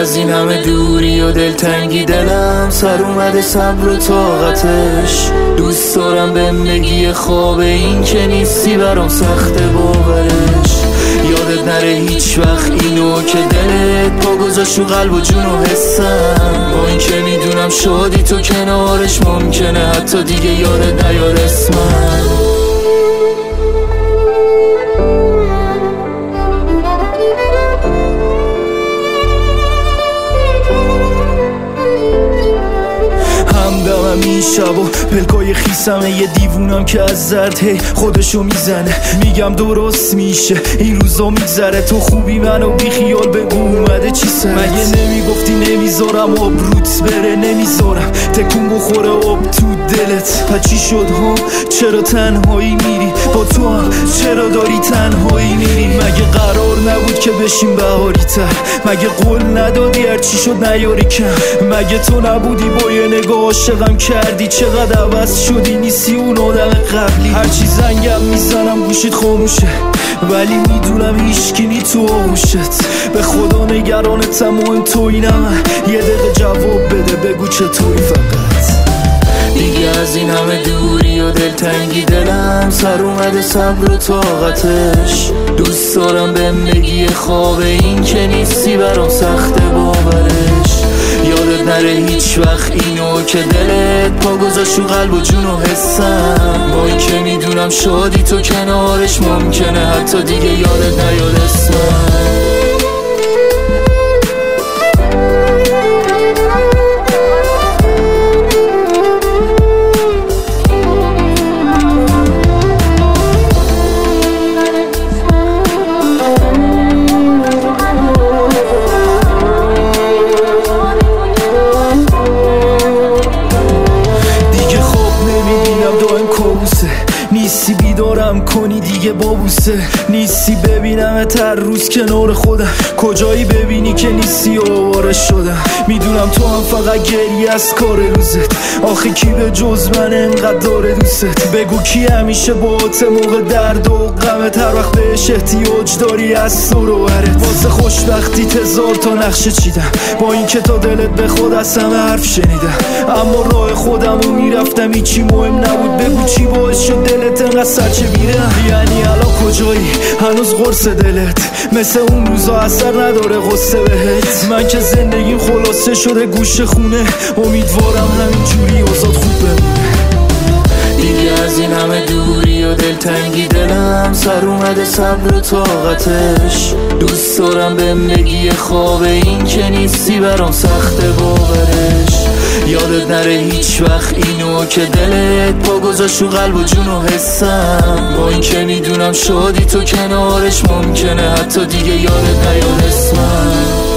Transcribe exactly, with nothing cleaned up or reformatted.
از این همه دوری و دلتنگی دلم سر اومده صبر و طاقتش. دوست دارم بهم بگی خواب این که نیستی برام سخته باورش. یادت نره هیچ وقت اینو که دلت پا گذاشت رو قلب و جون و حسم. با این که میدونم شادی تو کنارش ممکنه حتی دیگه یادت نیاد اسمم. همدمم این شب و پلکای خیسمه یه دیوونم که از زرد هی خودشو میزنه. میگم درست میشه این روزا میگذره. تو خوبی منو بی خیال بگو اومده چی سرت؟ مگه نمیگفتی نمیذارم آب روت بره؟ نمیذارم تکون بخوره آب تو دلت. پا چی شد ها؟ چرا تنهایی میری؟ با تو هم چرا داری تنهایی میری؟ مگه قرار نبود که بشیم بهاری تر؟ مگه قول ندادی هرچی شد نیاری کم؟ مگه تو نبودی با یه نگاه عاشقم کردی؟ چقدر عوض شدی نیستی اون آدم قبلی. هرچی زنگم میزنم گوشیت خاموشه ولی میدونم هیچکی نی تو آغوشت. به خدا نگرانتم مهم تویی نه من. یه دقیقه جواب بده بگو چطوری فقط. دیگه از این همه دوری و دلتنگی دلم سر اومده صبر و طاقتش. دوست دارم بهم بگی خواب این که نیستی برام سخته باورش. یادت نره هیچ وقت اینو که دلت پا گذاشت رو قلب و جون و حسم. با این که میدونم شادی تو کنارش ممکنه حتی دیگه یادت نیاد اسمم. نیستی بیدارم کنی دیگه بابوسه. نیستی ببینم هر روز کنار خودم. کجایی ببینی که نیستی و آواره شدم. میدونم تو هم فقط گریه از کار روزت. آخه کی به جز من انقدر داره دوست؟ بگو کی همیشه باهات موقع درد و غمت؟ هر وقت بهش احتیاج داری از تو رو برت. واسه خوشبختی هزار تا نقشه چیدم با این که تا دلت به خود از همه حرف شنیدم. اما راه خودم رو میرفتم هیچی مهم نبود. بگو چی باعث شد دلت انقدر سرچه بیرم؟ یعنی الان کجایی؟ هنوز قرص دلت مثل اون روزا اثر نداره غصه بهت؟ من که زندگیم خلاصه شده گوشه خونه. امیدوارم همین جوری اوضاع خوب بمونه. دیگه از این همه دوری و دلتنگی دلم سر اومده صبر و طاقتش. دوست دارم بهم بگی خواب این که نیستی برام سخته باورش. یادت نره هیچ وقت اینو که دلت پا گذاشت رو قلب و جون و حسم. با این که میدونم شادی تو کنارش ممکنه حتی دیگه یادت نیاد اسمم.